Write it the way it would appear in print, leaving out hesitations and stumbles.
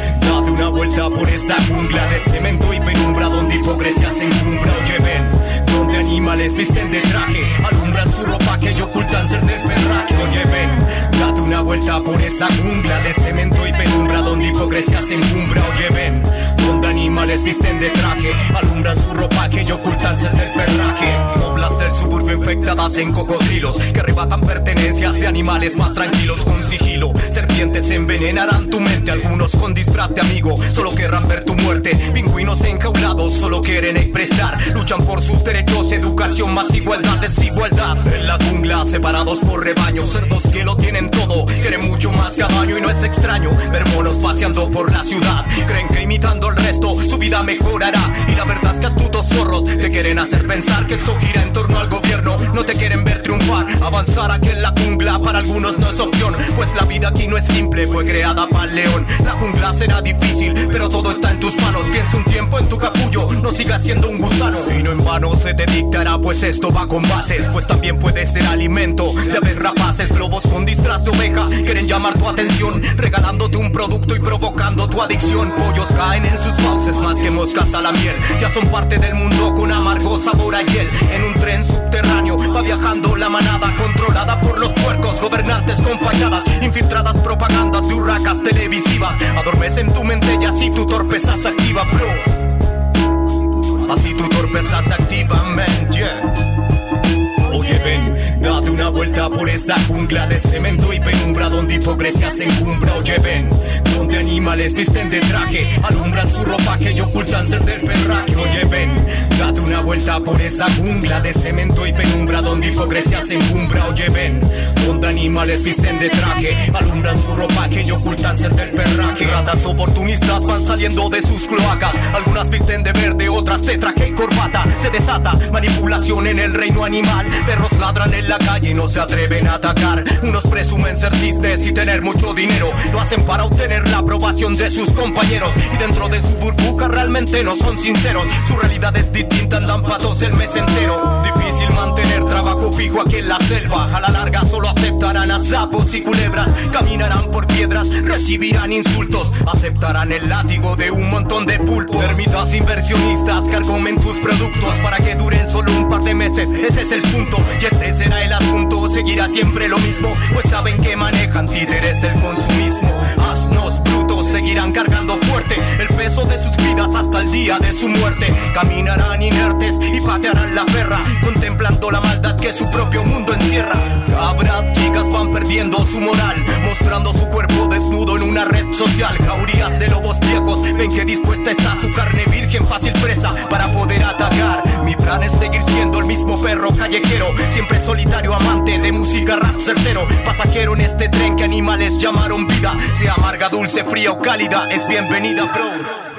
date una vuelta por esta jungla de cemento y penumbra donde hipocresía se encumbra. Oye ven, donde animales visten de traje, alumbran su ropa que ocultan ser del perraje. Oye ven, date una vuelta por esa jungla de cemento y penumbra donde hipocresía se encumbra. Oye ven, donde animales visten de traje, alumbran su ropa que ocultan ser del perraje. Oblas del suburbio infectadas en cocodrilos que arrebatan pertenencias de animales más tranquilos con sigilo. Serpientes envenenarán tu mente, algunos con disfraz de amigo solo querrán ver tu muerte. Pingüinos enjaulados solo quieren expresar, luchan por sus derechos, educación más igualdad, desigualdad. En la jungla separados por rebaños, cerdos que lo tienen todo, quieren mucho más caballo y no es extraño ver monos paseando por la ciudad. Creen que imitando al resto su vida mejorará, y la verdad es que astutos zorros te quieren hacer pensar que esto gira en torno al gobierno. No te quieren ver triunfar, avanzar aquí en la jungla para algunos no es opción, pues la vida aquí no es simple, fue creada para el león. La jungla será difícil, pero todo está en tus manos. Piensa un tiempo en tu capullo, no sigas siendo un gusano. Y no en vano se te dictará, pues esto va con bases, pues también puede ser alimento de aves rapaces. Globos con disfraz de oveja quieren llamar tu atención, regalándote un producto y provocando tu adicción. Pollos caen en sus fauces más que moscas a la miel, ya son parte del mundo con amargo sabor a hiel. En un tren subterráneo va viajando la manada, controlada por los puercos gobernantes con fachadas, infiltradas propagandas de urracas televisivas. Adormecen tu mente y así tu torpeza se activa, bro. Así tu torpeza se activa, man, yeah. Oye ven, date una vuelta por esta jungla de cemento y penumbra donde hipocresía se encumbra. Oye ven, donde animales visten de traje, alumbran su ropa que ocultan ser del perraje. Oye ven, date una vuelta por esa jungla de cemento y penumbra donde hipocresía se encumbra. Oye ven, donde animales visten de traje, alumbran su ropa que ocultan ser del perraje. Ratas oportunistas van saliendo de sus cloacas, algunas visten de verde, otras de traje y corbata. Se desata manipulación en el reino animal, perros ladran en la calle y no se atreven a atacar. Unos presumen ser cisnes y tener mucho dinero, lo hacen para obtener la aprobación de sus compañeros, y dentro de su burbuja realmente no son sinceros. Su realidad es distinta, andan patos el mes entero. Difícil mantener trabajo fijo aquí en la selva, a la larga solo aceptarán a sapos y culebras. Caminarán por piedras, recibirán insultos, aceptarán el látigo de un montón de pulpos. Termitas inversionistas carcomen tus productos para que duren solo un par de meses, ese es el punto. Y este será el asunto, seguirá siempre lo mismo, pues saben que manejan títeres del consumismo. Asnos brutos seguirán cargando fuerte el peso de sus vidas hasta el día de su muerte. Caminarán inertes y patearán la perra, contemplando la maldad que su propio mundo encierra. Cabras chicas van perdiendo su moral, mostrando su cuerpo desnudo en una red social. Jaurías de lobos viejos ven que dispuesta está su carne virgen, fácil presa para poder atacar. Mi plan es seguir siendo el mismo perro callejero, siempre solitario, amante de música rap certero. Pasajero en este tren que animales llamaron vida, sea amarga, dulce, fría o cálida, es bienvenida, bro.